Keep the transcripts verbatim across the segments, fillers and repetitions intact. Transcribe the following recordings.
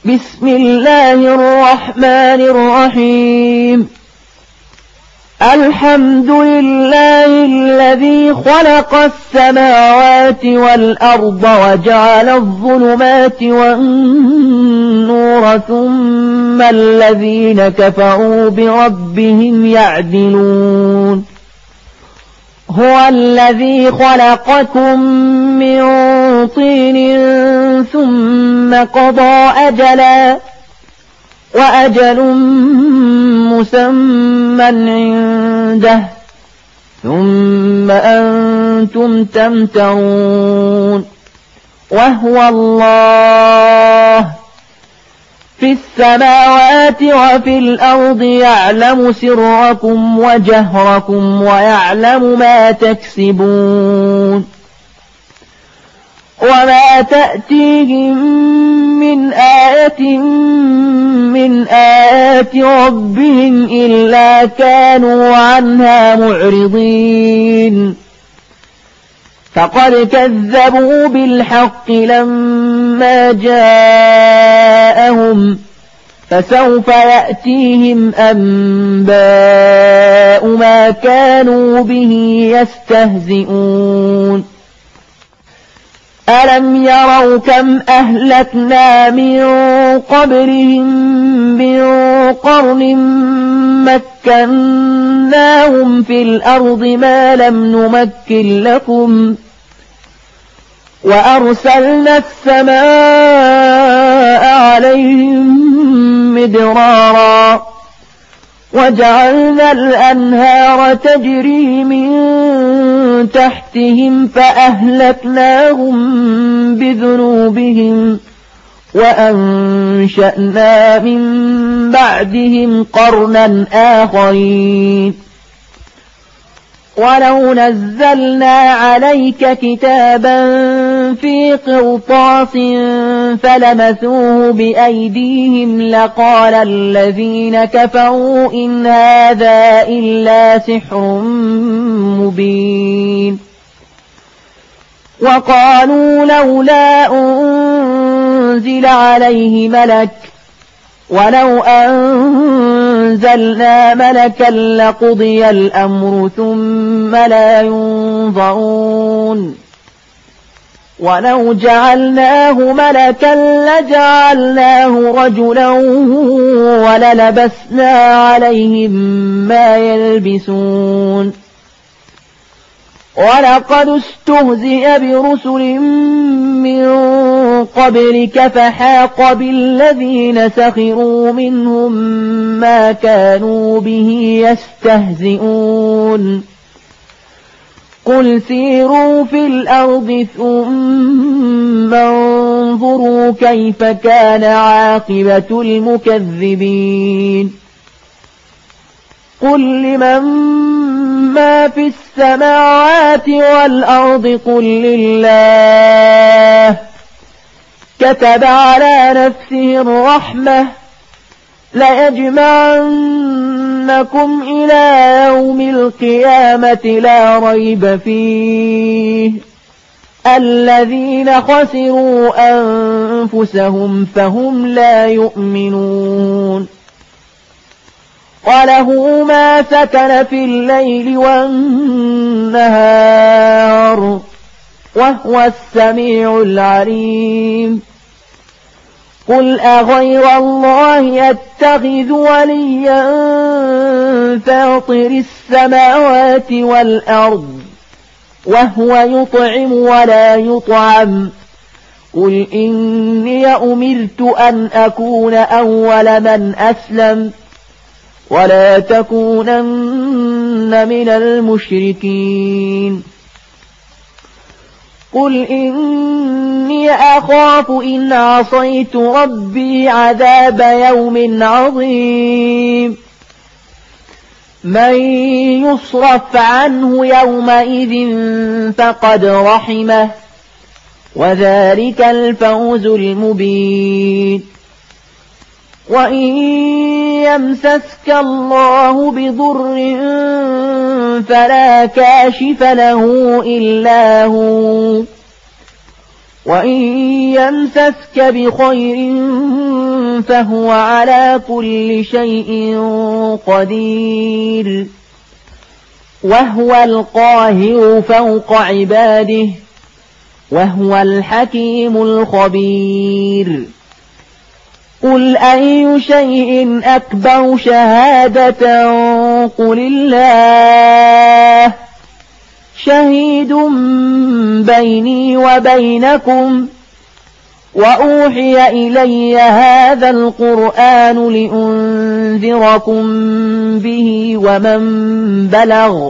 بسم الله الرحمن الرحيم. الحمد لله الذي خلق السماوات والأرض وجعل الظلمات والنور ثم الذين كفروا بربهم يعدلون. هو الذي خلقكم من طين ثم قضى أجلا وأجل مسمى عنده ثم أنتم تمترون. وهو الله في السماوات وفي الأرض يعلم سركم وجهركم ويعلم ما تكسبون. وما تأتيهم من آية من آيات ربهم إلا كانوا عنها معرضين. فقد كذبوا بالحق لما جاءهم فسوف يأتيهم أنباء ما كانوا به يستهزئون. ألم يروا كم أهلكنا من قبلهم من قرن مكناهم في الأرض ما لم نمكن لكم وأرسلنا السماء عليهم مدرارا وجعلنا الأنهار تجري من تحتهم فأهلكناهم بذنوبهم وأنشأنا من بعدهم قرنا آخرين. ولو نزلنا عليك كتابا في قرطاس فلمسوه بأيديهم لقال الذين كفروا إن هذا إلا سحر مبين. وقالوا لولا أنزل عليه ملك ولو أنزلنا ملكا لقضي الأمر ثم لا ينظرون. ولو جعلناه ملكا لجعلناه رجلا وللبسنا عليهم ما يلبسون. ولقد استهزئ برسل من قبلك فحاق بالذين سخروا منهم ما كانوا به يستهزئون. قل سيروا في الأرض ثم انظروا كيف كان عاقبة المكذبين. قل لمن ما في السماوات والأرض قل لله كتب على نفسه الرحمة ليجمعنكم إلى يوم القيامة لا ريب فيه الذين خسروا أنفسهم فهم لا يؤمنون. وله ما سكن في الليل والنهار وهو السميع العليم. قل أغير الله أتخذ وليا فاطر السماوات والأرض وهو يطعم ولا يطعم. قل إني أمرت أن أكون أول من أسلم ولا تكونن من المشركين. قل إني أخاف إن عصيت ربي عذاب يوم عظيم. من يصرف عنه يومئذ فقد رحمه وذلك الفوز المبين. وإن يمسسك الله بضر فلا كاشف له إلا هو وإن يمسسك بخير فهو على كل شيء قدير وهو القاهر فوق عباده وهو الحكيم الخبير قل أي شيء أكبر شهادة قل الله شهيد بيني وبينكم وأوحي إلي هذا القرآن لأنذركم به ومن بلغ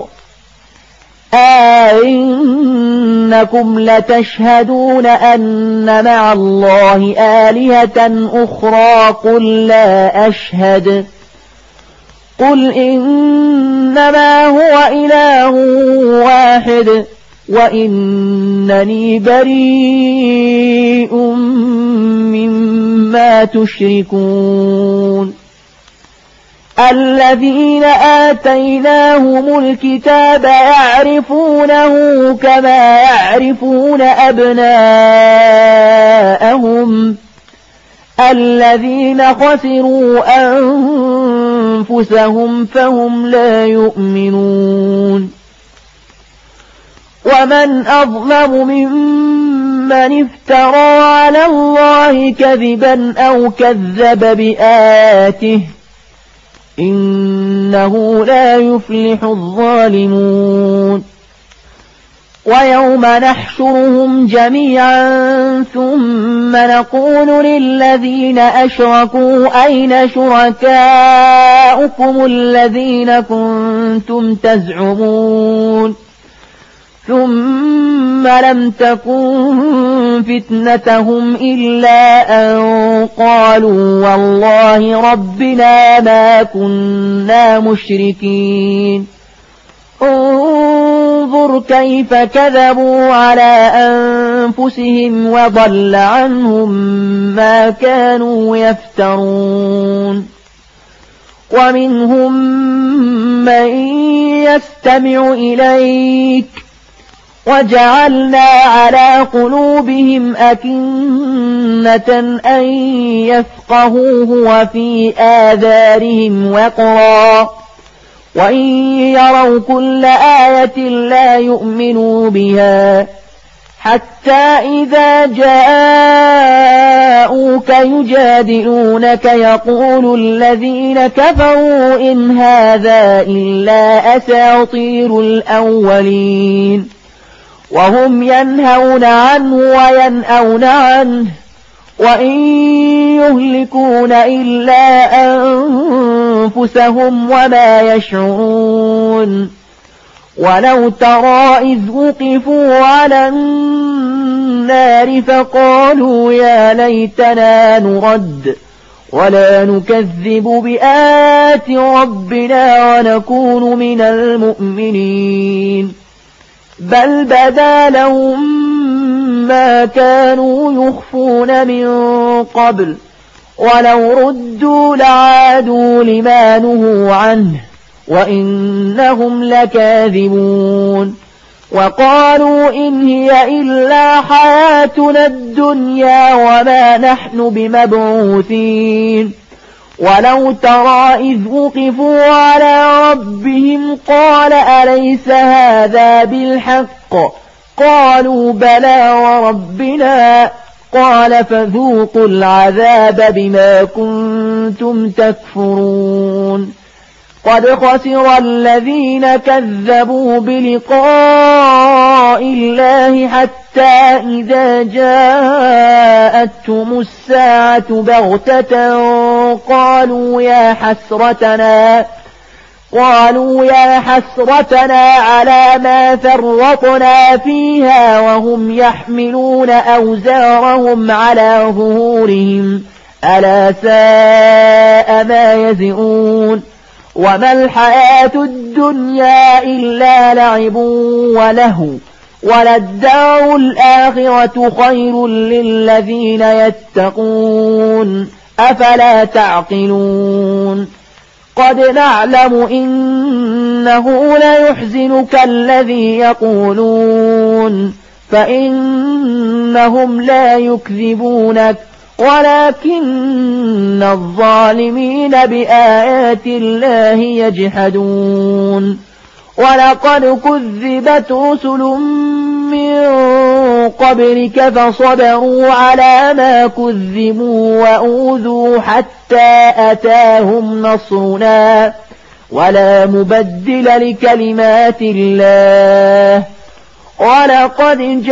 أئنكم لتشهدون أن مع الله آلهة أخرى قل لا أشهد قل إنما هو إله واحد وإنني بريء مما تشركون الذين آتيناهم الكتاب يعرفونه كما يعرفون أبناءهم الذين خسروا أنفسهم فهم لا يؤمنون ومن أظلم ممن افترى على الله كذبا أو كذب بآياته إنه لا يفلح الظالمون ويوم نحشرهم جميعا ثم نقول للذين أشركوا أين شركاؤكم الذين كنتم تزعمون ثم لم تكن فتنتهم إلا أن قالوا والله ربنا ما كنا مشركين انظر كيف كذبوا على أنفسهم وضل عنهم ما كانوا يفترون ومنهم من يستمع إليك وجعلنا على قلوبهم أكنة أن يفقهوه وفي آذانهم وقرا وإن يروا كل آية لا يؤمنوا بها حتى إذا جاءوك يجادلونك يقول الذين كفروا إن هذا إلا أساطير الأولين وهم ينهون عنه وينأون عنه وإن يهلكون إلا أنفسهم وما يشعرون ولو ترى إذ وقفوا على النار فقالوا يا ليتنا نرد ولا نكذب بآيات ربنا ونكون من المؤمنين بل بدا لهم ما كانوا يخفون من قبل ولو ردوا لعادوا لما نهوا عنه وإنهم لكاذبون وقالوا إن هي إلا حياتنا الدنيا وما نحن بمبعوثين ولو ترى إذ وقفوا على ربهم قال أليس هذا بالحق قالوا بلى وربنا قال فذوقوا العذاب بما كنتم تكفرون قد خسر الذين كذبوا بلقاء الله حتى إذا جاءتهم الساعة بغتة قالوا يا حسرتنا قالوا يا حسرتنا على ما فرطنا فيها وهم يحملون أوزارهم على ظهورهم ألا ساء ما يزرون وما الحياة الدنيا إلا لعب ولهو وللدار الآخرة خير للذين يتقون أفلا تعقلون قد نعلم إنه ليحزنك الذي يقولون فإنهم لا يكذبونك ولكن الظالمين بآيات الله يجحدون ولقد كذبت رسل من قبلك فصبروا على ما كذبوا وأوذوا حتى أتاهم نصرنا ولا مبدل لكلمات الله ولقد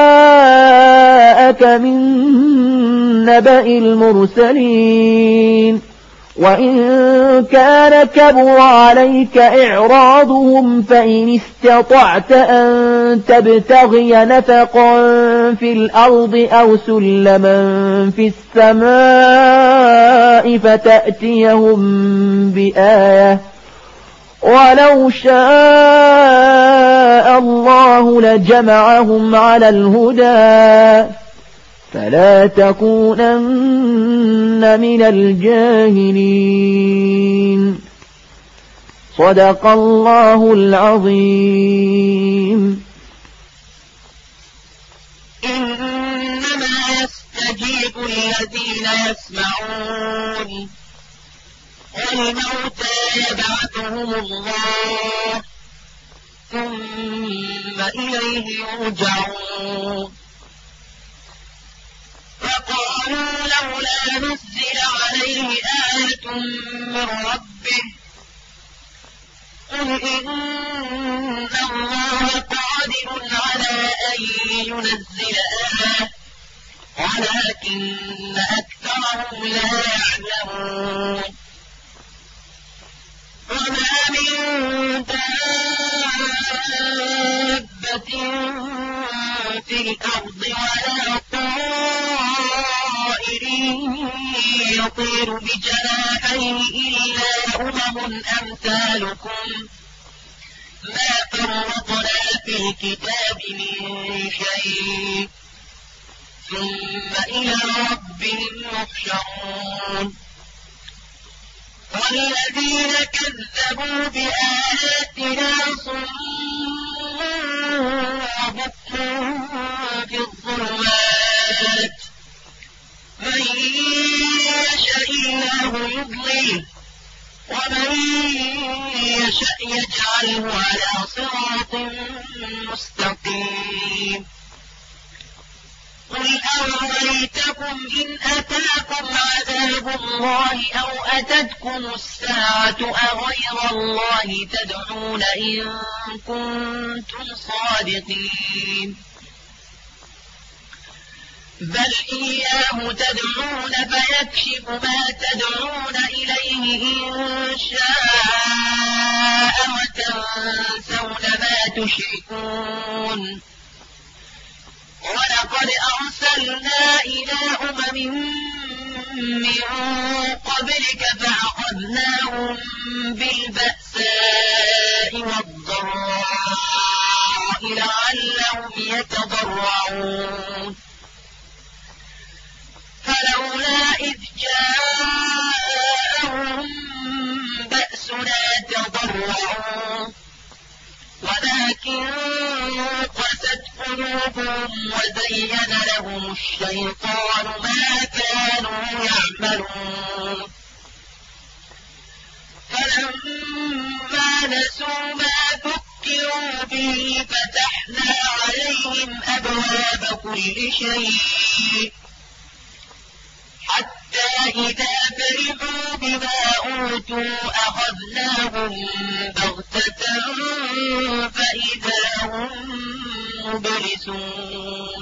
جاءك من نبأ المرسلين وإن كان كبر عليك إعراضهم فإن استطعت أن تبتغي نفقا في الأرض أو سلما في السماء فتأتيهم بآية ولو شاء الله لجمعهم على الهدى فلا تكونن من الجاهلين. صدق الله العظيم. إنما يستجيب الذين يسمعون والموتى يبعثهم الله ثم إليه يرجعون. فقالوا لولا نزل عليه آية من ربه قل إن الله قادر على أن ينزل آية ولكن أكثرهم لا يعلمون. وما من دابة في الأرض ولا طائر يطير بجناحيه إلا أمم أمثالكم ما فرطنا في الكتاب من شيء ثم إلى ربهم يحشرون. والذين كذبوا بآياتنا صم وبكم في الظلمات من يشاء الله يضلله ومن يشاء يجعله على صراط مستقيم. قل أرأيتكم إن أتاكم عذاب الله أو أتتكم الساعة أغير الله تدعون إن كنتم صادقين. بل إياه تدعون فيكشف ما تدعون إليه إن شاء وتنسون ما تشركون. ولقد أرسلنا إلى أمم من قبلك فأخذناهم بالبأساء والضراء لعلهم يتضرعون. فلولا إذ جاءهم بأسنا تضرعوا ولكن قست قلوبهم وزين لهم الشيطان ما كانوا يعملون. فلما نسوا ما ذكروا به فتحنا عليهم أبواب كل شيء حتى إذا فرحوا بما أوتوا أخذناهم بغتة فإذا هم مبلسون.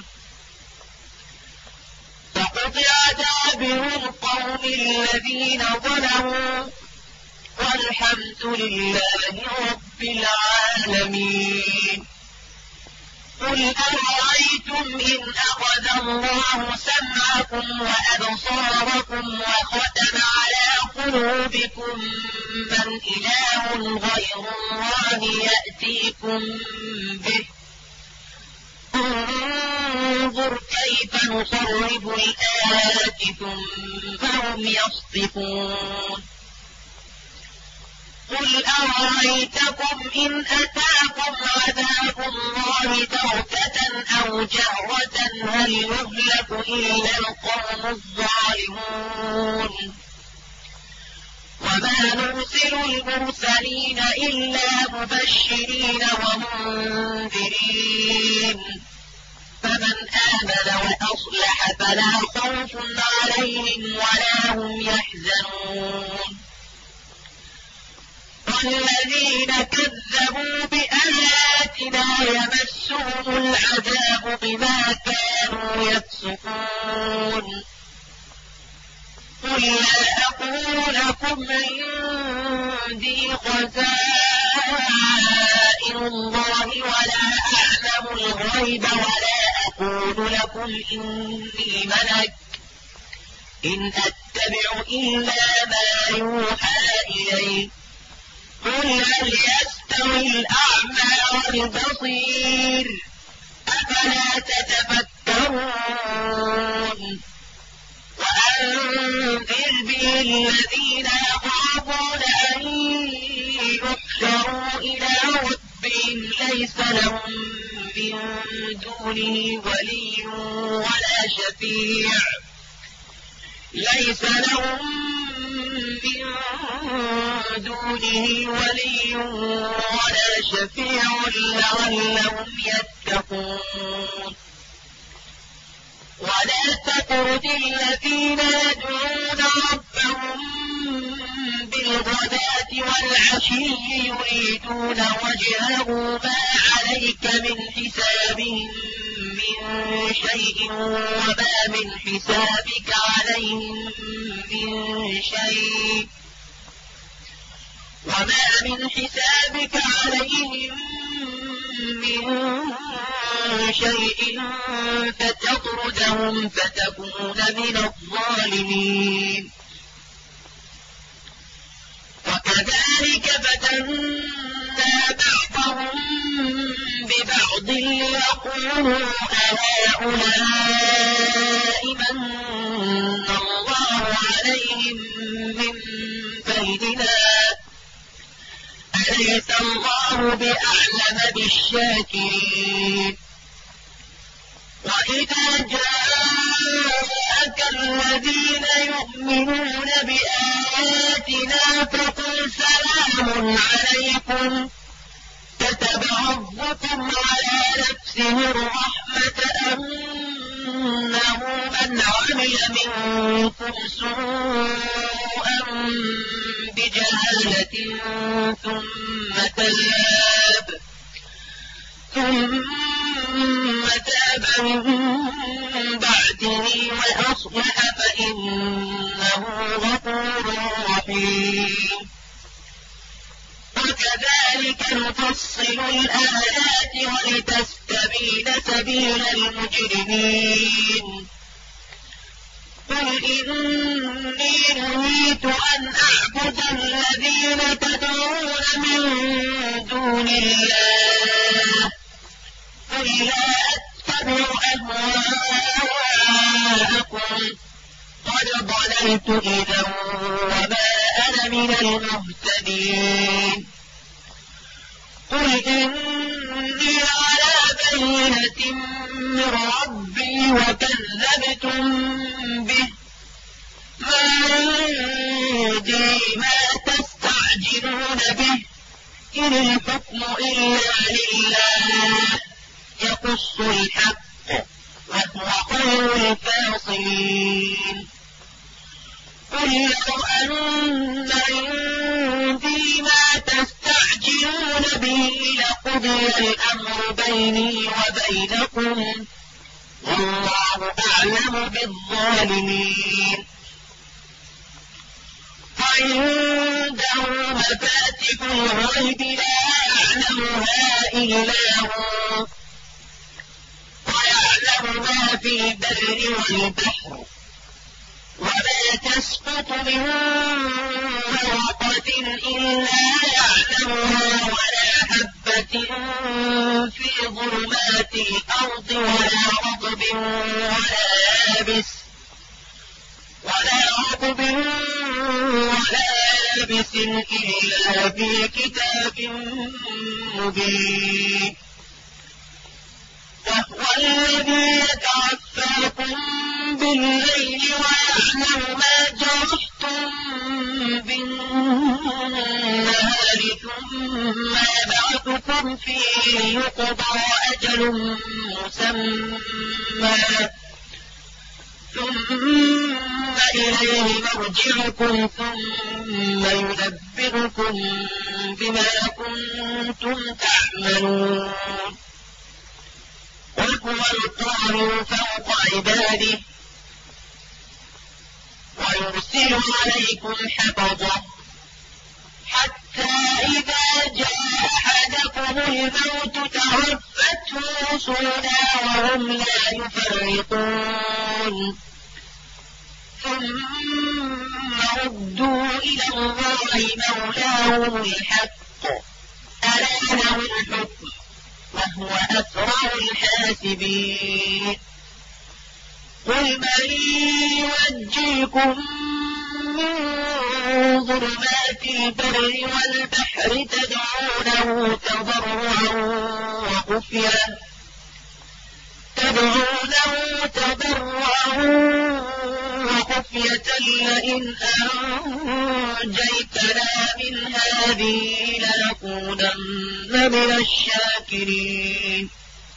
فقطع دابر القوم الذين ظلموا والحمد لله رب العالمين. قل أرأيتم إن أخذ الله سمعكم وأبصاركم وختم على قلوبكم من إله غير الله يأتيكم به انظر كيف نصرف الآيات ثم هم يصدفون. قل أرأيتكم إن أتاكم عذاب الله بغتة أو جهرة هل يهلك إلا القوم الظالمون وما نرسل المرسلين إلا مبشرين ومنذرين فمن آمن وأصلح فلا خوف عليهم ولا هم يحزنون والذين كذبوا بآياتنا يمسهم العذاب بما كانوا يفسقون قل لا أقول لكم عندي خزائن الله ولا أعلم الغيب ولا أقول لكم إني ملك إن أتبع إلا ما يوحى إلي قل هل يستوي الأعمى والبصير أفلا تتفكرون وأنذر به الذين يخافون أن يحشروا إلى ربهم ليس لهم من دونه ولي ولا شفيع ليس لهم من دونه ولي ولا شفيع لعلهم يتقون ولا تطرد الذين يدعون ربهم بالغداة والعشي يريدون وجهه ما عليك من حسابهم من شيء وما من حسابك عليهم من شيء وما من حسابك عليهم من شيء فتطردهم فتكون من الظالمين وكذلك فتنا بعضهم ببعض ليقولوا أهؤلاء من الله عليهم من بيننا أليس الله بأعلم بالشاكرين وإذا جاءك الذين يؤمنون بآياتنا فقل سلام عليكم كتب ربكم على نفسه الرحمة أنه من عمل منكم سوءا بجهالة ثم تاب ثم تاب من بعده وأصلح فإنه غفور رحيم وكذلك نفصل الآيات ولتستبين سبيل المجرمين قل إني نهيت أن أعبد الذين تدعون من دون الله قل لا أتبع أهواءكم قد ضللت إذا وما أنا من المهتدين قل إني على بينة من ربي وكذبتم به ما عندي ما تستعجلون به إن الحكم إلا لله يقص الحق وهو خير الفاصلين قل لو أن عندي ما تستعجلون به لقضي الأمر بيني وبينكم والله أعلم بالظالمين وعنده مفاتح الغيب لا يعلمها إلا هو ويعلم ما في البر والبحر وما تسقط من ورقة إلا يعلمها ولا حبة في ظلمات الأرض ولا رطب ولا يابس ولا رطب ولا لابث إلا في كتاب مبين وهو الذي يتوفاكم بالليل ويعلم ما جرحتم بالنهار ثم يبعثكم فيه يقضى أجل مسمى ثم إليه مرجعكم ثم ينبئكم بما كنتم تعملون وهو القاهر فوق عباده ويرسل عليكم حفظه حتى إذا جاء أحدكم الموت توفته رسلنا وهم لا يفرطون ثم ردوا إلى الله مولاهم الحق ألا له الحكم وهو أسرع الحاسبين قل من ينجيكم من ظلمات البر والبحر تدعونه تضرعا وخفيا تدعونه تضرعا وخفية لئن أنجيتنا من هذه لنكونن من الشاكرين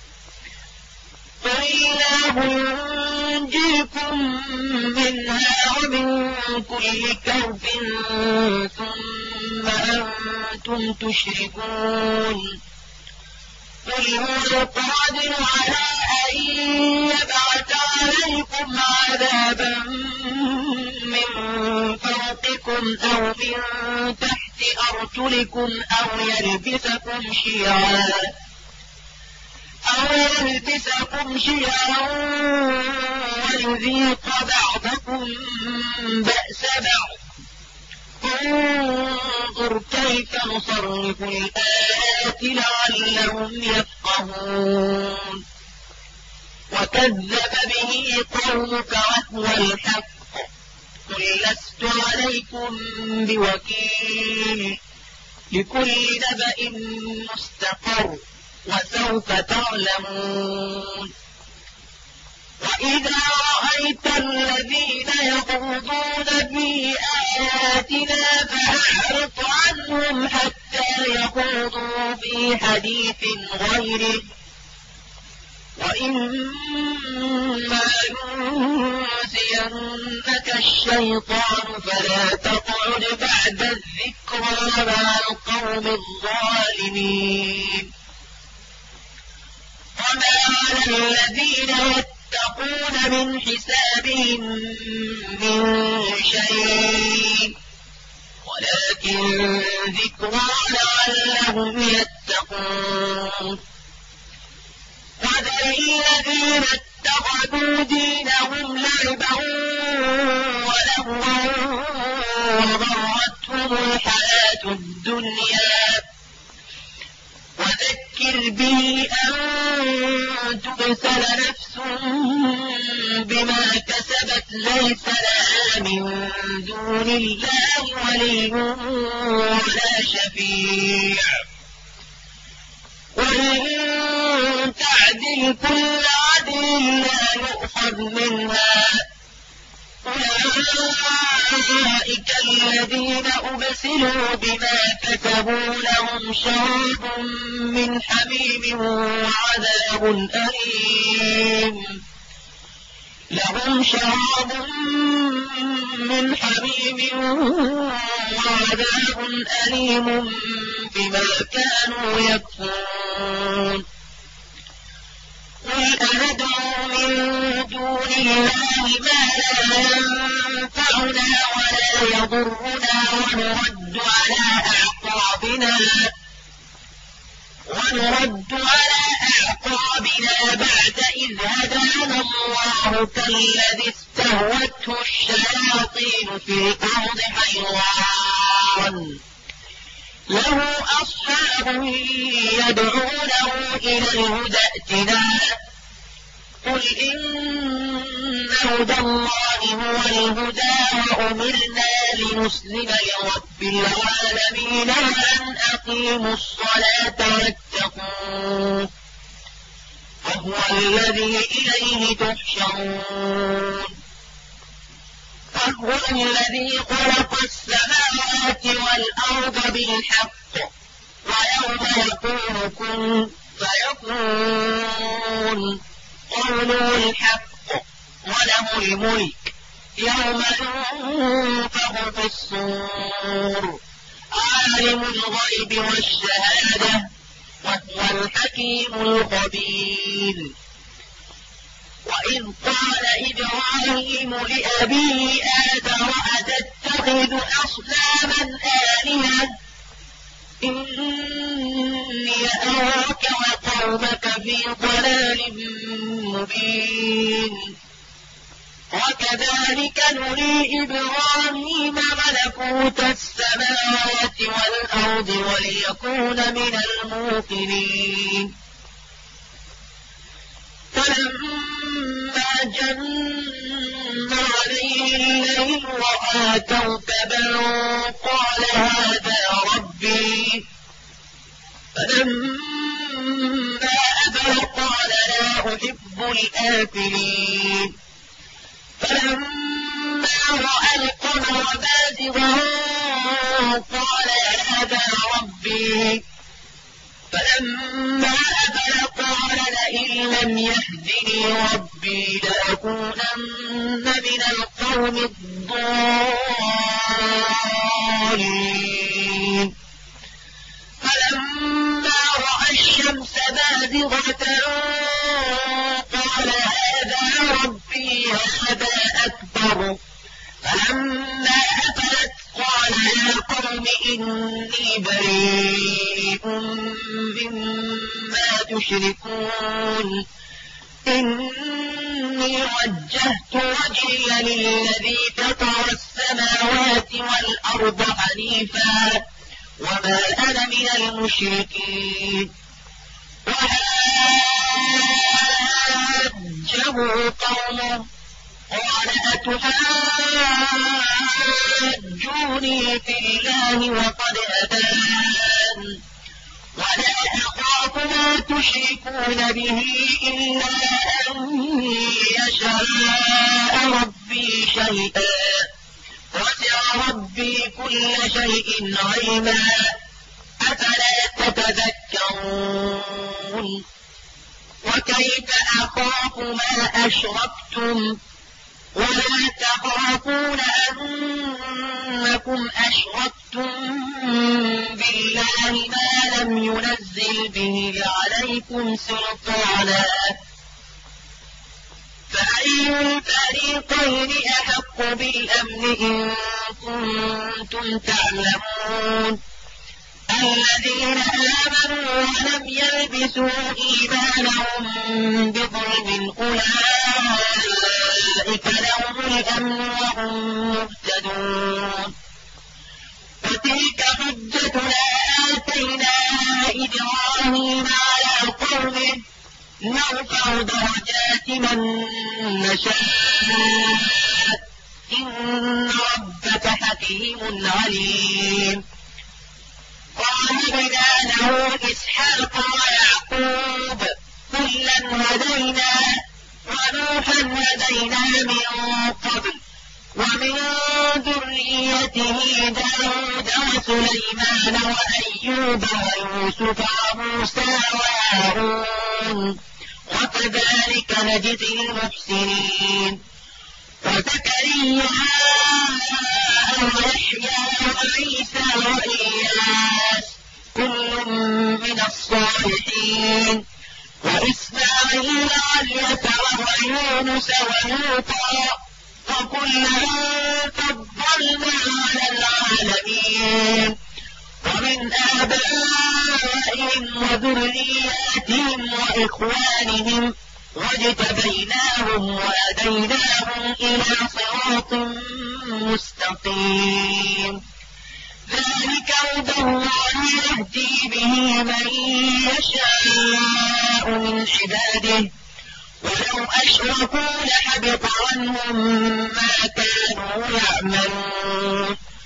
قل الله ينجيكم منها ومن كل كرب ثم أنتم تشركون قل هو القادر على أن يبعث عليكم عذابا من فوقكم أو من تحت أرجلكم أو يلبسكم شيعا أو يلبسكم شيعا ويذيق بعضكم بأس بعض انظر كيف نصرف الآيات لعلهم يفقهون وكذب به قومك وهو الحق قل لست عليكم بوكيل لكل نبأ مستقر وسوف تعلمون وإذا رأيت الذين يخوضون في آياتنا فأعرض عنهم حتى يخوضوا في حديث غيره وإما ينسينك الشيطان فلا تقعد بعد الذكرى مع القوم الظالمين وما على الذين يتقون من حسابهم من شيء ولكن ذكرى لعلهم يتقون وذر الذين اتخذوا دينهم لعبا ولهوا وغرتهم الحياة الدنيا وذكر به أن تبسل نفس بما كسبت ليس لها من دون الله ولي ولا شفيع وإن تعدل كل عدل لا يؤخذ منها أولئك الذين أبسلوا بما كسبوا لهم شراب من حميم وعذاب أليم لهم شراب من حميم وعذاب أليم بما كانوا يكفرون قل أندعو من دون الله ما لا ينفعنا ولا يضرنا ونرد على أعقابنا ونرد على أعقابنا بعد إذ هدانا الله كالذي استهوته الشياطين في الأرض حيران له أصحاب يدعونه إلى الهدى ائتنا قل إن هدى الله هو الهدى وأمرنا لنسلم لرب العالمين وأن أقيموا الصلاة واتقوه وهو الذي إليه تحشرون وهو الذي خلق السماوات والأرض بالحق ويوم يقول كن فيكون قوله الحق وله الملك يوم ينفخ في الصور عالم الغيب والشهادة وهو الحكيم الخبير. وإذ قال إبراهيم لأبيه آزر أتتخذ أصناما آلهة إني أراك وقومك في ضلال مبين. وكذلك نري إبراهيم ملكوت السماوات والأرض وليكون من الموقنين. فلما جن عليه الليل رأى كوكبا قال هذا ربي فلما أفل قال لا أحب الآفلين. فلما رأى القمر بازغا قال هذا ربي فلما أفل قال لئن لم يهدني ربي لأكونن من القوم الضالين. فلما رأى الشمس بازغة قال هذا ربي هذا أكبر. فلما أفلت قال يا قوم إني بريء مما تشركون إني وجهت وجهي للذي فطر السماوات والأرض حنيفا وما أنا من المشركين. وحاجه قومه قال أتحاجوني في الله وقد هدان ولا أخاف ما تشركون به إلا أن يشاء ربي شيئا وسع ربي كل شيء علما أفلا تتذكرون. وكيف أخاف ما أشركتم ولا تخافون أنكم أشركتم بالله ما لم ينزل به عليكم سلطانا فأي الفريقين أحق بالأمن إن كنتم تعلمون. الذين آمنوا ولم يلبسوا إيمانهم بظلم أولئك لهم الأمن وهم مهتدون. وتلك حجتنا آتيناها إبراهيم على قومه نرفع درجات من نشاء إن ربك حكيم عليم. ووهبنا له إسحاق ويعقوب كلا هدينا ونوحا هدينا من قبل ومن ذريته داود وسليمان وأيوب ويوسف وموسى وهارون وكذلك نجزي المحسنين. وزكريا ويحيى وعيسى وإياس كل من الصالحين وإسماعيل واليسع ويونس ولوطا وكلا فضلنا على العالمين. ومن آبائهم وذرياتهم وإخوانهم واجتبيناهم وهديناهم إلى صراط مستقيم. ذلك هدى الله يهدي به من يشاء من عباده ولو أشركوا لحبط عنهم ما كانوا يعملون.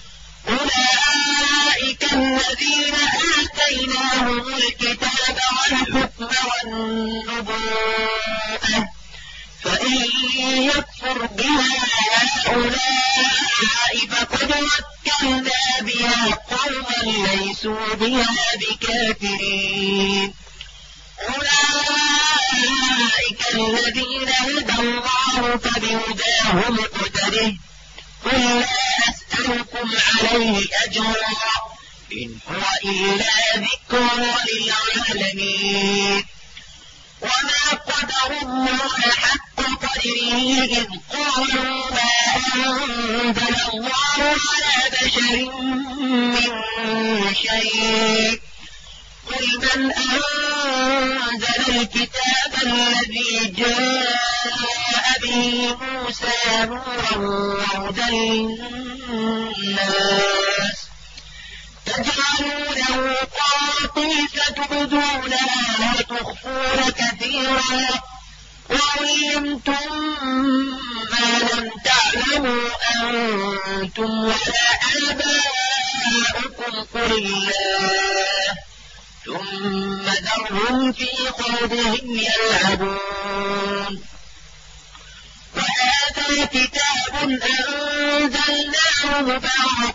أولئك الذين آتيناهم الكتاب والحكم والنبوءة فإن يكفر بها هؤلاء فقد وكلنا بها قوما ليسوا بها بكافرين أولئك الذين هدى الله فبهداه مقتده قل لا أسألكم عليه أجرا إن هو إلا ذكر للعالمين وما قدر الله حق قدره إذ قالوا ما أنزل الله على بشر من شيء قل من أنزل الكتاب الذي جاء به موسى نورا وهدى للناس تجعلونه قراطيس تبدونها وتخفون كثيرا وعلمتم ما لم تعلموا أنتم ولا آباؤكم قل الله ثم ذرهم في خوضهم يلعبون وهذا كتاب أنزلناه مبارك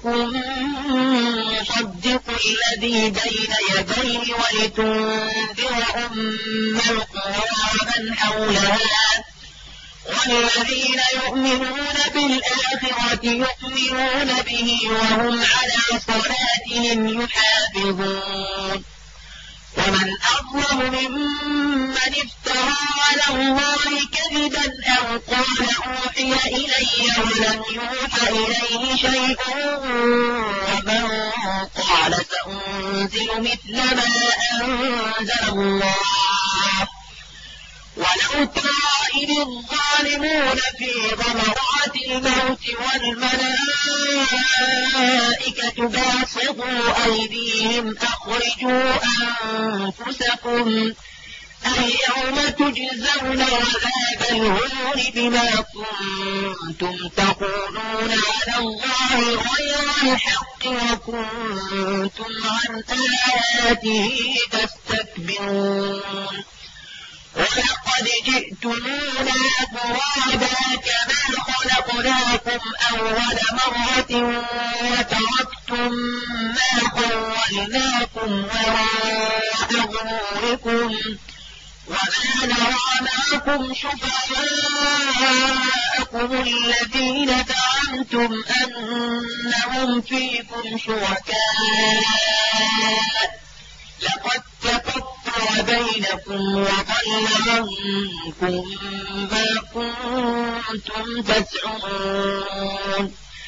مصدق الذي بين يديه ولتنذر أم القرى ومن حولها والذين يؤمنون بالآخرة يؤمنون به وهم على صلاتهم يحافظون ومن أظلم ممن افترى على الله كذبا أو قال أوحي إلي ولم يوحى إليه شيء ومن قال سأنزل مثل ما أنزل الله ولو ترى إذ الظالمون في غمرات الموت والملائكة باسطوا أيديهم أخرجوا أنفسكم اليوم تجزون عذاب الهون بما كنتم تقولون على الله غير الحق وكنتم عن آياته تستكبرون ولقد جئتمونا فرادا كما خلقناكم أول مرة وتركتم ما خولناكم وراء ظهوركم وما نرى معكم شفعاءكم الذين زعمتم أنهم فيكم شركاء لقد تقطع بينكم وضل عنكم ما كنتم تزعمون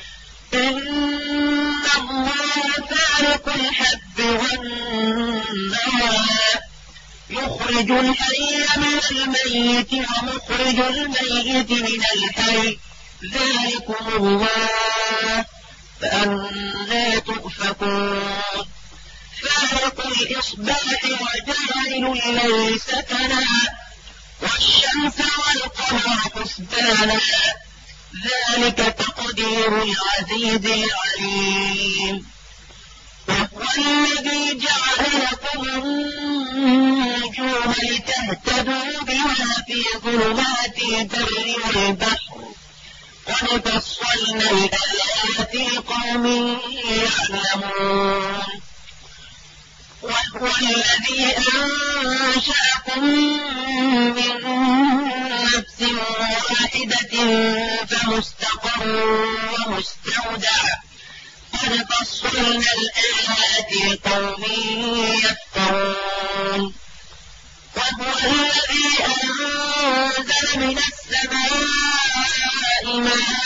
إن الله فارق الحب والنوى يخرج الحي من الميت ومخرج الميت من الحي ذلكم الله فأنى تؤفكون فارق الإصباح وجاعل الليل سكنا والشمس والقمر حسبانا ذلك تقدير العزيز العليم وهو الذي جعل لكم النجوم لتهتدوا بها في ظلمات البر والبحر قد فصلنا الآيات لقوم يعلمون وهو الذي أنشأكم من نفس واحدة فمستقر ومستودع قد فصلنا الآيات لقوم يفقهون وهو الذي أنزل من السماء ماء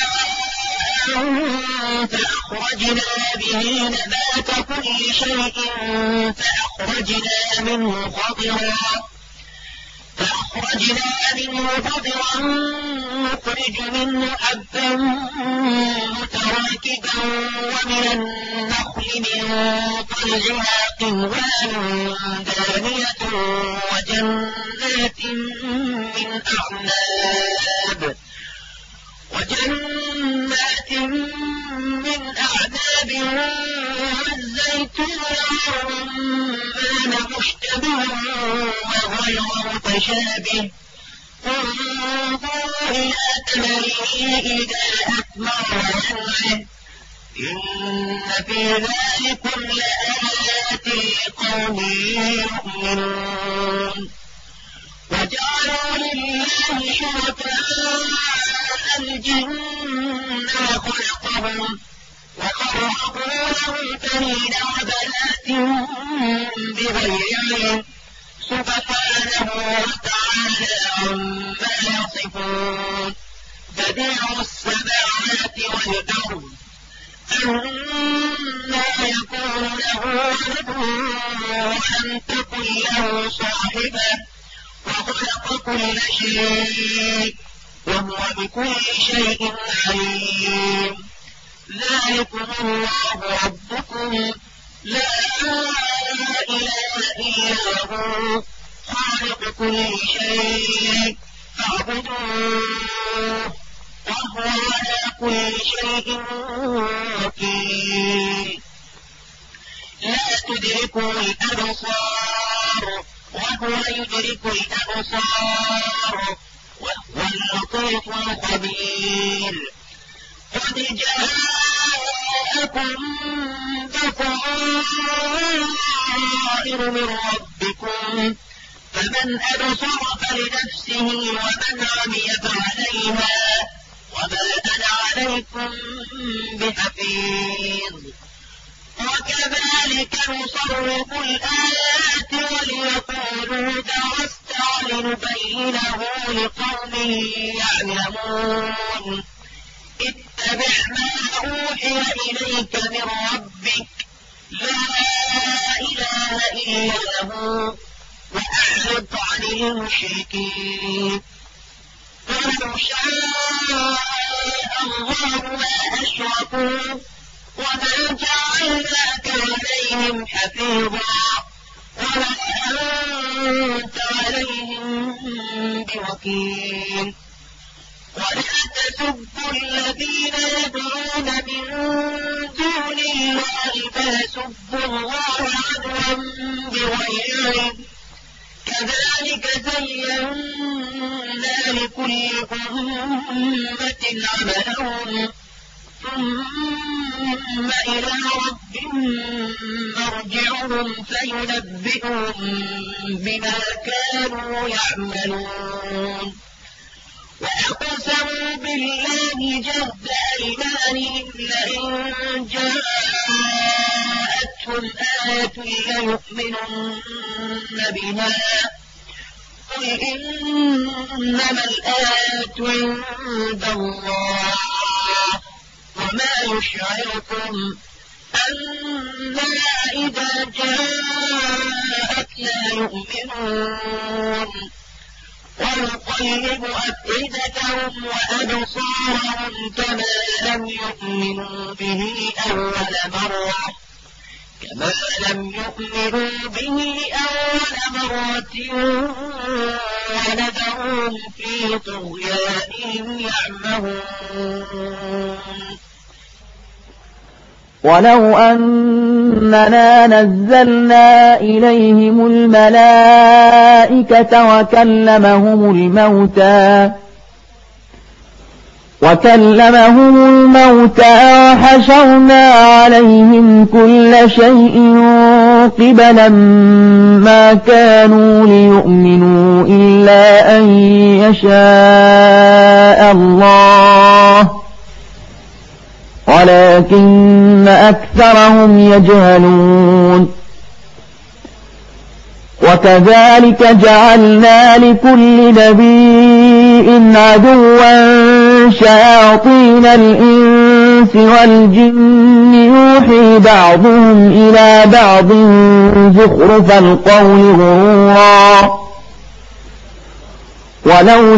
فأخرجنا به نبات كل شيء فأخرجنا منه خضرا فأخرجنا منه خضرا نخرج منه حبا متراكبا ومن النخل من طلعها قنوان دانية وجنات من أعناب وجنات من أعناب الرمان مشتبه وغير متشابه انظروا إلى ثمره إذا أثمر وينعه إن في ذلكم لآيات لقوم يؤمنون وجعلوا لله شركاء الجن وخلقهم وخرقوا له بنين وبنات بغير علم سبحانه وتعالى عما يصفون بديع السماوات والأرض أنى يكون له ولد ولم تكن له صاحبة وخلق كل شيء وهو بكل شيء عليم ذلكم الله ربكم لا إله إلا هو خالق كل شيء فاعبدوه وهو على كل شيء وكيل لا تدركه الأبصار وهو يدرك الأبصار وهو اللطيف الخبير قد جاءكم بصائر من ربكم فمن أبصر فلنفسه ومن عمي فعليها وما أنا عليكم بحفيظ وكذلك نصرف الآيات وليقولوا درست ولنبينه لقوم يعلمون اتبع ما أوحي إليك من ربك لا إله إلا هو وأعرض عن المشركين ولو شاء الله ما أشركوا وما جعلناك عليهم حفيظا وما أنت عليهم بوكيل ولا تسبوا الذين يدعون من دون الله فيسبوا الله عدوا بغير علم كذلك زينا لكل أمة عملهم ثم إلى ربهم مرجعهم فينبئهم بما كانوا يعملون وأقسموا بالله جهد أيمانهم لئن جاءتهم آية ليؤمنن بها قل إنما الآيات عند الله وما يشعركم أنها إذا جاءت لا يؤمنون ونقلب أفئدتهم وأبصارهم كما لم يؤمنوا به أول مرة كما لم يؤمنوا به أول مرة ونذرهم في طغيانهم يعمهون ولو أننا نزلنا إليهم الملائكة وكلمهم الموتى وكلمهم الموتى وحشرنا عليهم كل شيء قبلا ما كانوا ليؤمنوا إلا أن يشاء الله ولكن أكثرهم يجهلون وكذلك جعلنا لكل نبي عدوا شياطين الإنس والجن يوحي بعضهم إلى بعض زخرف القول غرورا ولو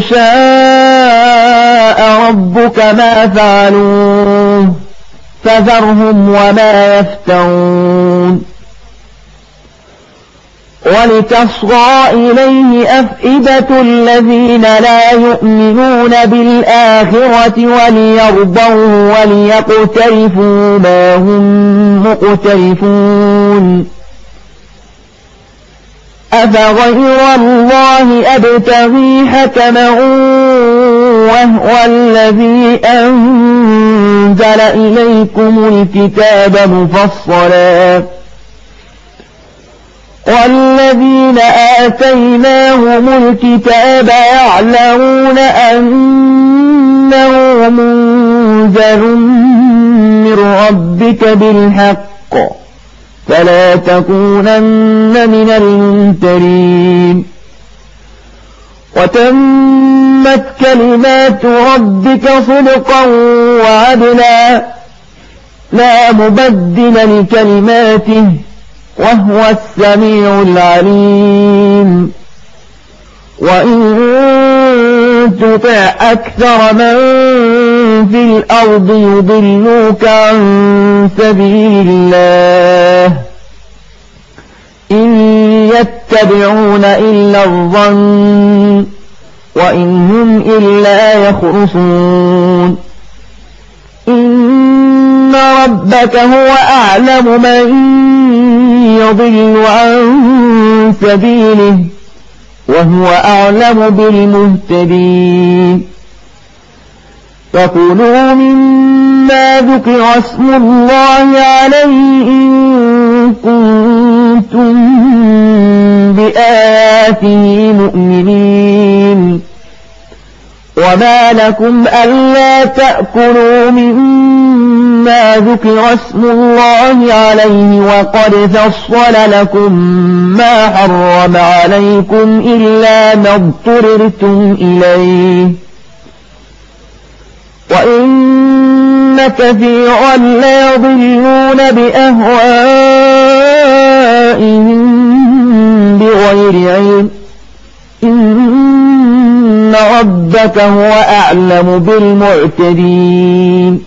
شاء ربك ما فعلوه فذرهم وما يفترون ولتصغى إليه أفئدة الذين لا يؤمنون بالآخرة وليرضوه وليقترفوا ما هم مقترفون أفغير الله أبتغي حكما وهو الذي أنزل إليكم الكتاب مفصلا والذين آتيناهم الكتاب يعلمون أنه منزل من ربك بالحق فلا تكونن من الممترين وتمت كلمات ربك صدقا وعدلا لا مبدل لكلماته وهو السميع العليم وإن تطع أكثر من في الأرض يضلوك عن سبيل الله إن يتبعون إلا الظن وإن هم إلا يخرصون إن ربك هو أعلم من يضل عن سبيله وهو أعلم بالمهتدين فكلوا مما ذكر اسم الله عليه إن كنتم بآياته مؤمنين وما لكم ألا تأكلوا مما ذكر اسم الله عليه وقد فصل لكم ما حرم عليكم إلا ما اضطررتم إليه وإن كثيرا ليضلون بأهوائهم بغير علم إن ربك هو أعلم بالمعتدين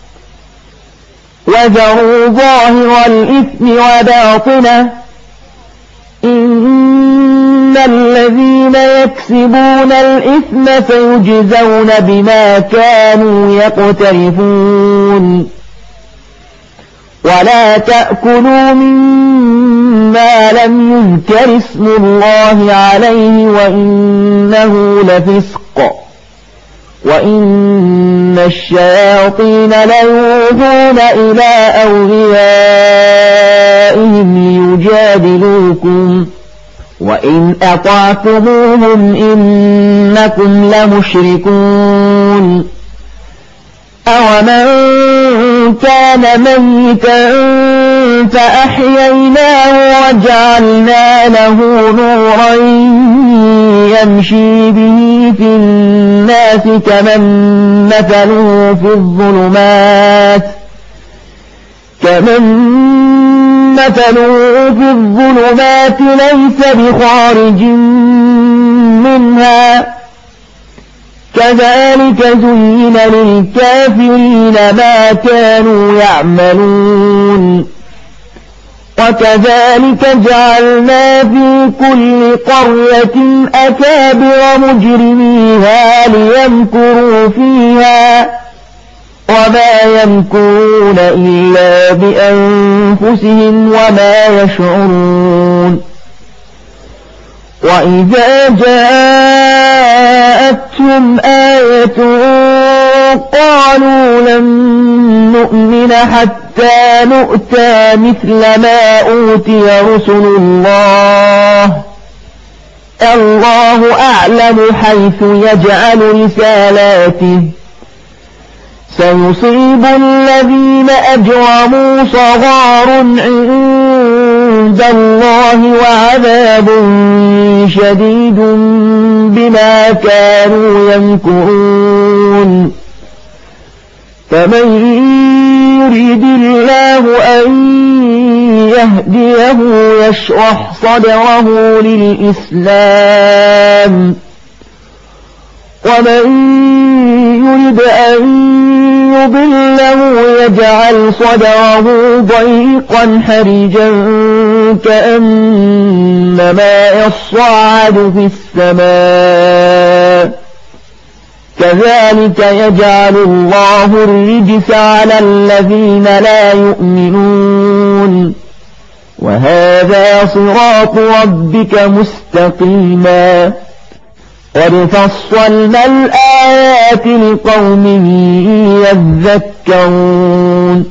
وذروا ظاهر الإثم وباطنه إن الذين يكسبون الإثم سيجزون بما كانوا يقترفون ولا تأكلوا مما لم يذكر اسم الله عليه وإنه لفسق وإن الشياطين ليوحون إلى أوليائهم ليجادلوكم وإن أطعتموهم إنكم لمشركون أومن كان ميتا فأحييناه وجعلنا له نورا يمشي به في الناس كمن مثله في الظلمات كمن مثله في الظلمات ليس بخارج منها كذلك زين للكافرين ما كانوا يعملون وكذلك جعلنا في كل قرية أكابر مجرميها ليمكروا فيها وما يمكرون إلا بأنفسهم وما يشعرون وإذا جاءتهم آية قالوا لن نؤمن حتى نؤتى مثل ما أوتي رسل الله الله أعلم حيث يجعل رسالاته سيصيب الذين أجرموا صغار عند الله وعذاب شديد بما كانوا يمكرون فمن يريد الله أن يهديه يشرح صدره للإسلام ومن يريد أن يضله يجعل صدره ضيقا حرجا كأنما يصعد في السماء كذلك يجعل الله الرجس على الذين لا يؤمنون وهذا صراط ربك مستقيما قد فصلنا الآيات لقوم يذكرون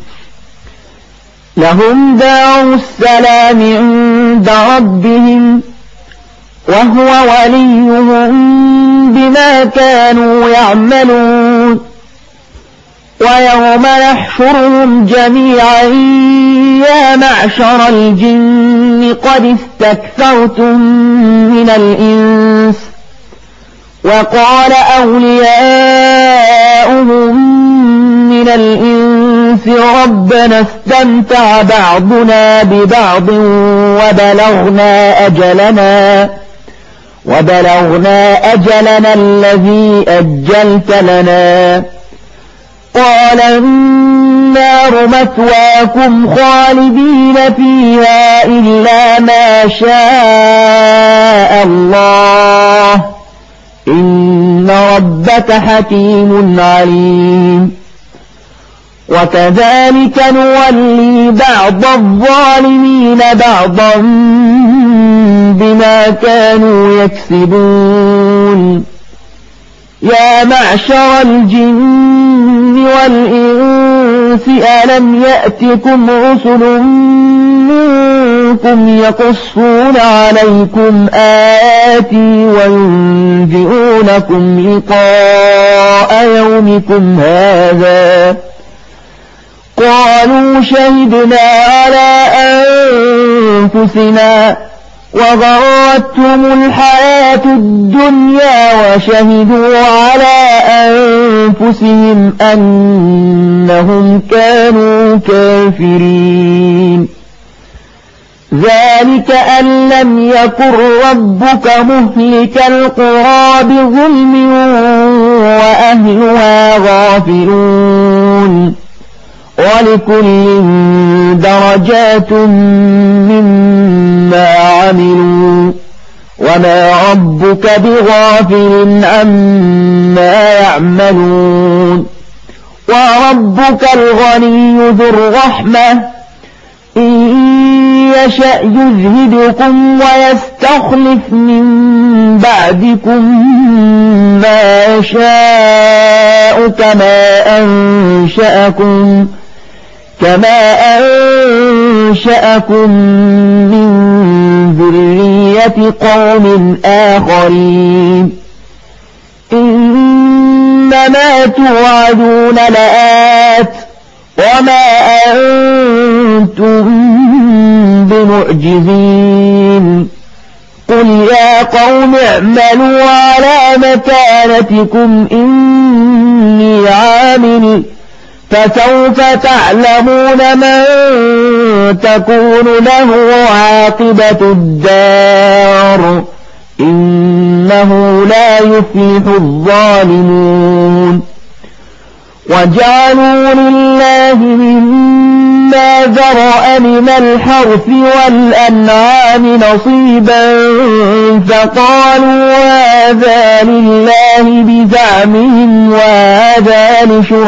لهم دار السلام عند ربهم وهو وليهم بما كانوا يعملون ويوم نحشرهم جميعا يا معشر الجن قد استكثرتم من الإنس وقال أولياؤهم من الإنس ربنا استمتع بعضنا ببعض وبلغنا أجلنا وبلغنا أجلنا الذي أجلت لنا قال النار مثواكم خالدين فيها إلا ما شاء الله إن ربك حكيم عليم وكذلك نولي بعض الظالمين بعضا بما كانوا يكسبون يا معشر الجن والإنس ألم يأتكم رسل منكم يقصون عليكم آياتي وينذرونكم لقاء يومكم هذا قالوا شهدنا على أنفسنا وغرتهم الحياة الدنيا وشهدوا على أنفسهم أنهم كانوا كافرين ذلك أن لم يكن ربك مهلك القرى بظلم وأهلها غافلون ولكل درجات مما عملوا وما ربك بغافل عما يعملون وربك الغني ذو الرحمة إن يشأ يذهبكم ويستخلف من بعدكم ما يشاء كما أنشأكم كما أنشأكم من ذرية قوم آخرين إنما توعدون لآت وما أنتم بمعجزين قل يا قوم اعملوا على مكانتكم إني عامل فسوف تعلمون من تكون له عاقبة الدار إنه لا يفلح الظالمون وجعلوا لله مما ذرأ من الحرث والأنعام نصيبا فقالوا هذا لله بزعمهم وهذا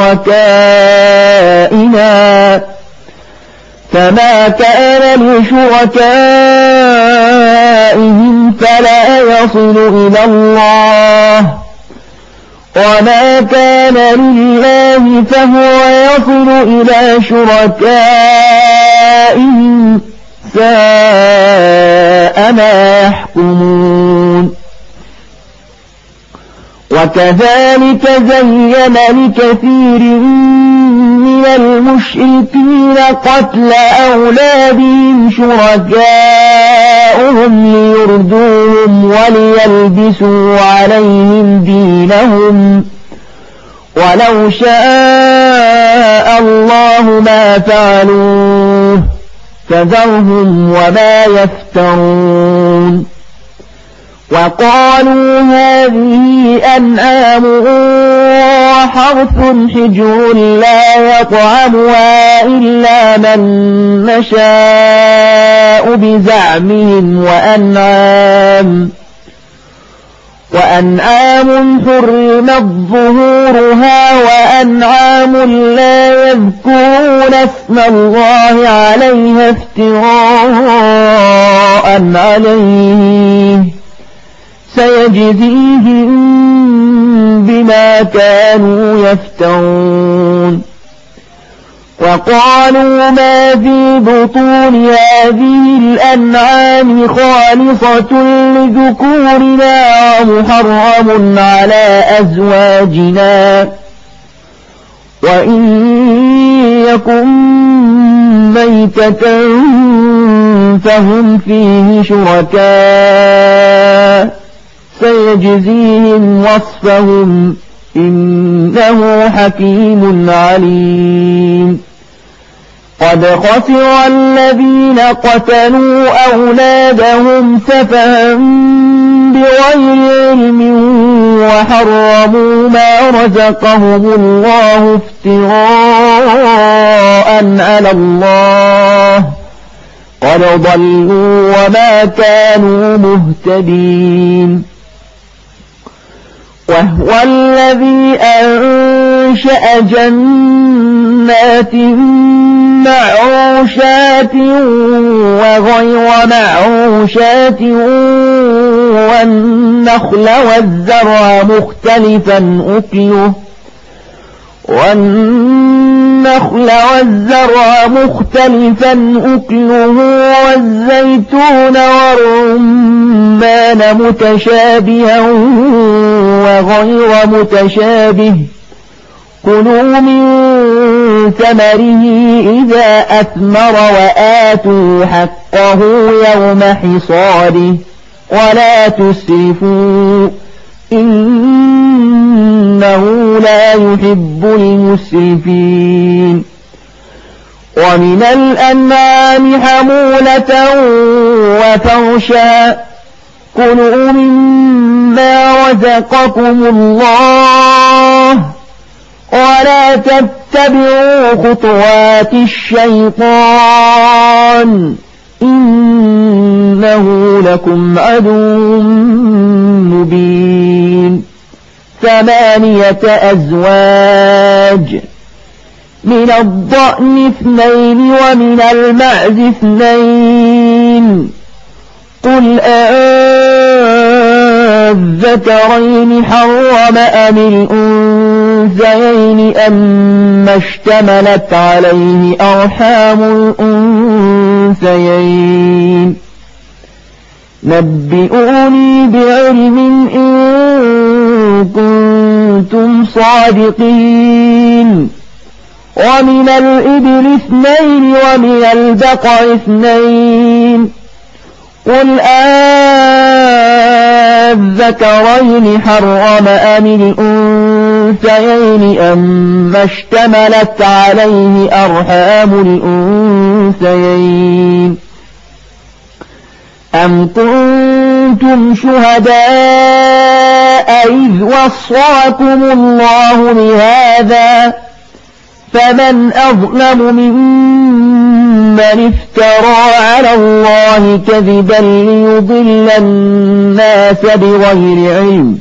لشركائنا فما كان لشركائهم فلا يصل إلى الله وما كان لله فهو يصل إلى شركائهم ساء ما يحكمون وكذلك زين لكثير من المشركين قتل أولادهم شركاؤهم ليردوهم وليلبسوا عليهم دينهم ولو شاء الله ما فعلوه فذرهم وما يفترون وقالوا هذه أنعام وحرث حجر لا يطعمها إلا من نشاء بزعمهم وأنعام وأنعام حرمت ظهورها وأنعام لا يذكرون اسم الله عليها افتراء عليه سيجزيهم بما كانوا يفترون. وقالوا ما في بطون هذه الأنعام خالصة لذكورنا ومحرم على أزواجنا وإن يكن ميتة فهم فيه شركاء سيجزيهم وصفهم إنه حكيم عليم. قد خسر الذين قتلوا أولادهم سفها بغير علم وحرموا ما رزقهم الله افتراء على الله قد ضلوا وما كانوا مهتدين. وهو الذي أنشأ جنات معروشات وغير معروشات والنخل والزرع مختلفا أكله والنخل والزرع مختلفا أكله والزيتون والرمان متشابها وغير متشابه كلوا من ثمره إذا أثمر وآتوا حقه يوم حصاده ولا تسرفوا إنه لا يحب المسرفين. ومن الأنعام حمولة وفرشا كلوا مما رزقكم الله ولا تتبعوا خطوات الشيطان إنه لكم عدو مبين. ثمانية أزواج من الضأن اثنين ومن المعز اثنين قل أذكرين حرم أم الأنثيين أما اشتملت عليه أرحام الأنثيين نبئوني بعلم إن كنتم صادقين. ومن الإبل اثنين ومن البقر اثنين قل أذكرين حرم أم الأنثيين أما اشتملت عليه أرحام الأنثيين أم كنتم شهداء إذ وصاكم الله بهذا فمن أظلم ممن افترى على الله كذبا ليضل الناس بغير علم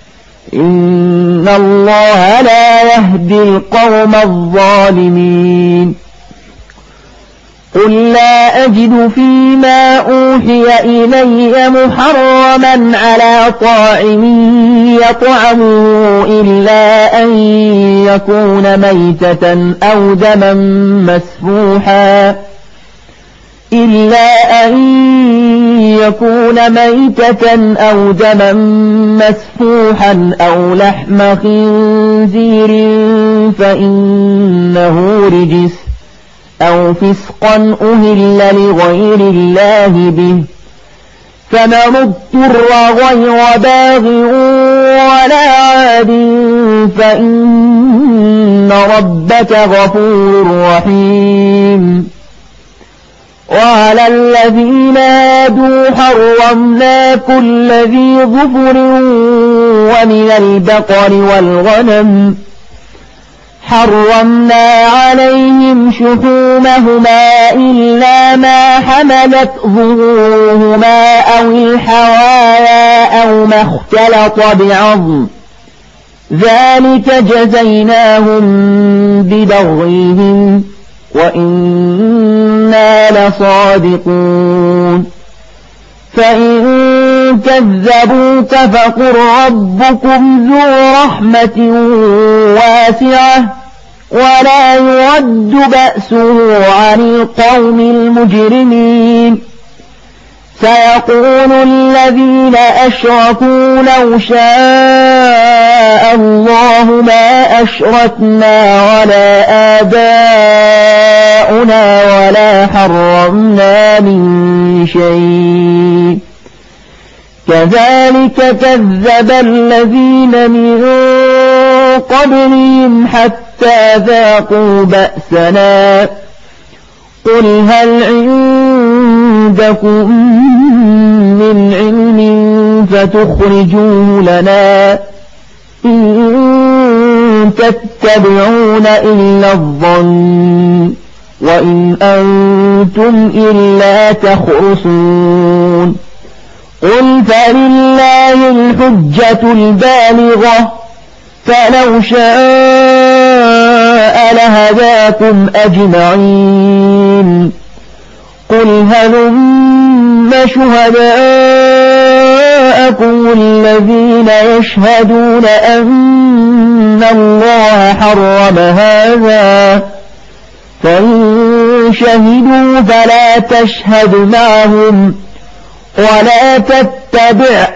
إن الله لا يهدي القوم الظالمين. قل لا أجد فيما أوحي إلي محرما على طاعم يطعمه إلا أن يكون ميتة أو دما مسفوحا إلا أن يكون ميتة أو دما مسفوحا أو لحم خنزير فإنه رجس أو فسقا أهل لغير الله به فمن اضطر غير باغ ولا عاد فإن ربك غفور رحيم. وعلى الذين هادوا حرمنا كل ذي ظفر ومن البقر والغنم حرمنا عليهم شحومهما إلا ما حملت ظهورهما أو الحوايا أو ما اختلط بعظم ذلك جزيناهم ببغيهم وإنا لصادقون فإن كذبوك فقل ربكم ذو رحمة واسعة ولا يرد بأسه عن القوم المجرمين سيقول الذين أشركوا لو شاء الله ما أشركنا ولا آباؤنا ولا حرمنا من شيء كذلك كذب الذين من قبلهم حتى ذاقوا بأسنا قل هل عندكم من علم فتخرجوه لنا إن تتبعون إلا الظن وإن أنتم إلا تخرصون قل فلله الحجة البالغة فلو شاء لهداكم أجمعين قل هلم شهداءكم الذين يشهدون أن الله حرم هذا فإن شهدوا فلا تشهد معهم ولا تتبع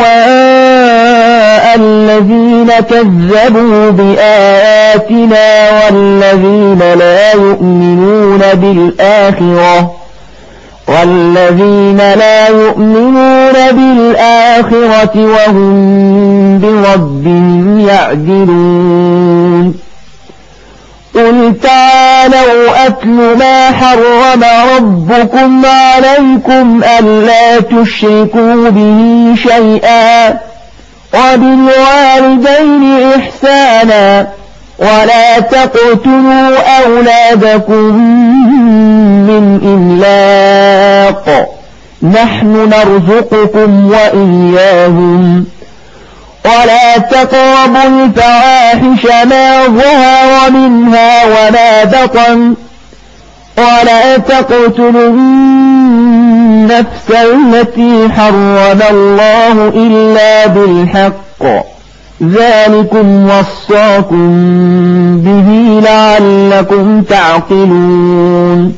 أهواء الذين كذبوا بآياتنا والذين لا يؤمنون بالآخرة والذين لا يؤمنون بالآخرة وهم بربهم يعدلون قل تعالوا أتل ما حرم ربكم عليكم ألا تشركوا به شيئا وبالوالدين إحسانا ولا تقتلوا أولادكم من إملاق نحن نرزقكم وإياهم ولا تقربوا الفواحش ما ظهر منها وما بطن ولا تقتلوا النفس التي حرم الله إلا بالحق ذلكم وصاكم به لعلكم تعقلون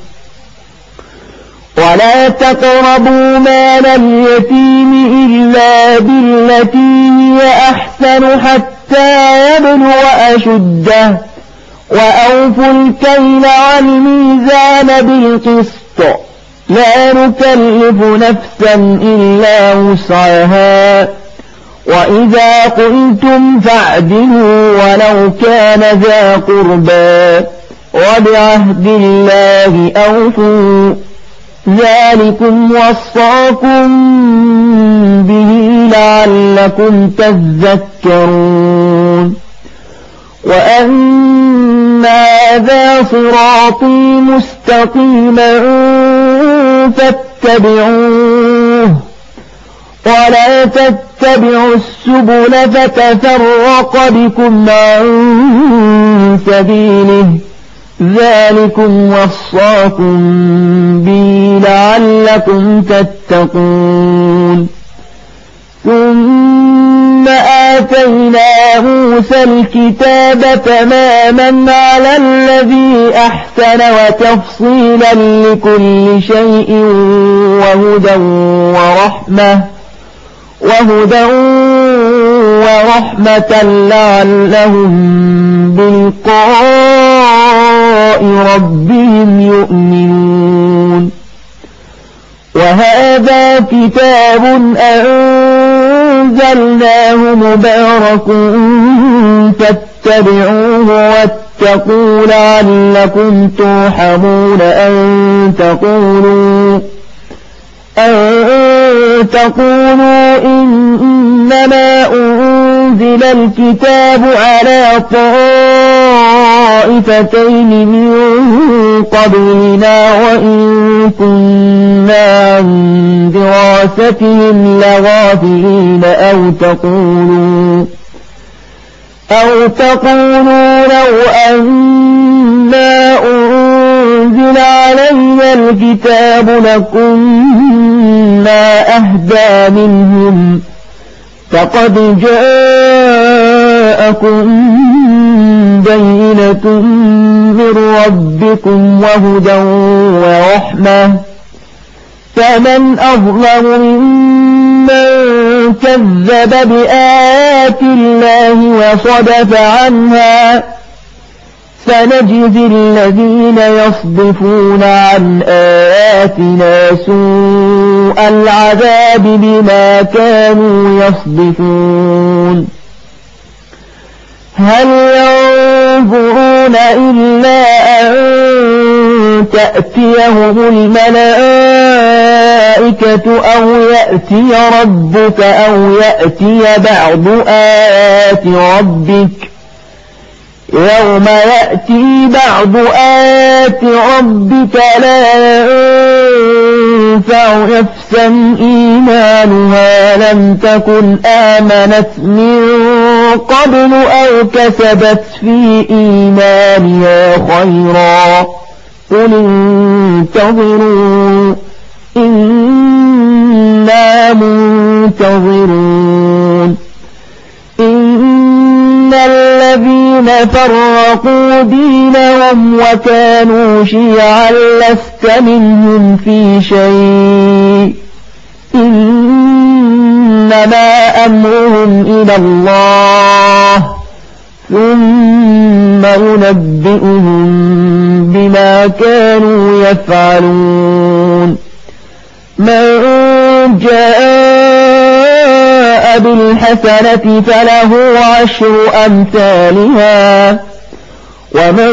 ولا تقربوا مال اليتيم إلا بالتي هي أحسن حتى يبلغ أشده وأوفوا الكيل والميزان بالقسط لا نكلف نفسا إلا وسعها وإذا قلتم فاعدلوا ولو كان ذا قربى وبعهد الله أوفوا ذلكم وصاكم به لعلكم تذكرون وأن هذا صراطي مستقيما فاتبعوه ولا تتبعوا السبل فتفرق بكم عن سبيله ذلكم وصاكم به لعلكم تتقون ثم آتينا موسى الكتاب تماما على الذي أحسن وتفصيلا لكل شيء وهدى ورحمة وهدى ورحمة لعلهم بلقاء ربهم يؤمنون وهذا كتاب أنزلناه مبارك فاتبعوه واتقوا لعلكم ترحمون أن تقولوا أن تقولوا إنما أنزل الكتاب على طائفتين من قبلنا وإن كنا عن دراستهم لغافلين أو تقولوا أو تقولوا لو أنا أنزل علينا الكتاب لكنا أهدى منهم فقد جاءكم بينة من ربكم وهدى ورحمة فمن أظلم ممن كذب بآيات الله وصدف عنها سنجزي الذين يصدفون عن آياتنا سوء العذاب بما كانوا يصدفون هل ينظرون إلا أن تأتيهم الملائكة أو يأتي ربك أو يأتي بعض آيات ربك يوم يأتي بعض آيات ربك لا ينفع نفسا إيمانها لم تكن آمنت من قبل أو كسبت في إيمانها خيرا قل انتظروا إنا منتظرون إن الذين فرقوا دينهم وكانوا شيعا لست منهم في شيء إنما أمرهم إلى الله ثم ينبئهم بما كانوا يفعلون من جاء بالحسنة فله عشر أمثالها ومن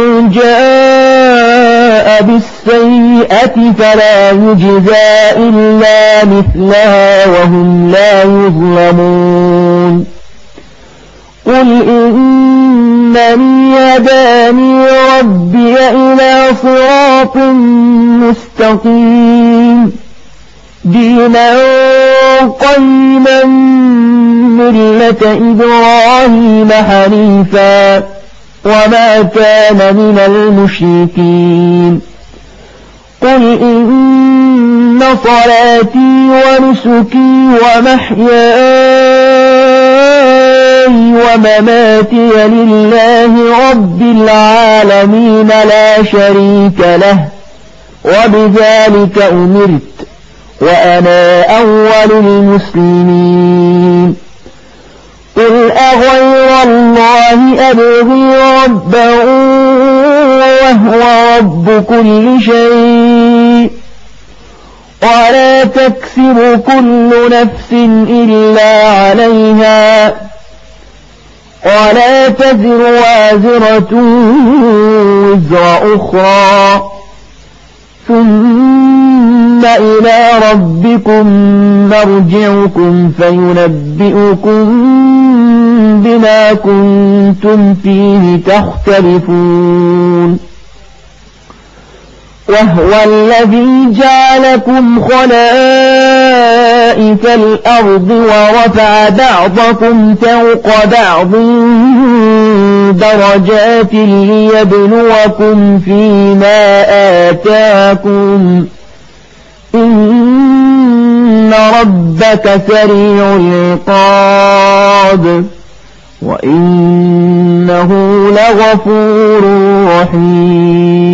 جاء بالسيئة فلا يجزى إلا مثلها وهم لا يظلمون قل إنني هداني ربي إلى صراط مستقيم دينا قيما ملة إبراهيم حنيفا وما كان من المشركين قل إن صلاتي ونسكي ومحياي ومماتي لله رب العالمين لا شريك له وبذلك أمرت وأنا أول المسلمين قل أغير الله أبغي ربا وهو رب كل شيء ولا تكسب كل نفس إلا عليها ولا تزر وازرة وزر أخرى ثم إلى ربكم مرجعكم فينبئكم بما كنتم فيه تختلفون وهو الذي جعلكم خلائف الأرض ورفع بعضكم فوق بعض درجات ليبلوكم فيما آتاكم إن ربك سريع العقاب وإنه لغفور رحيم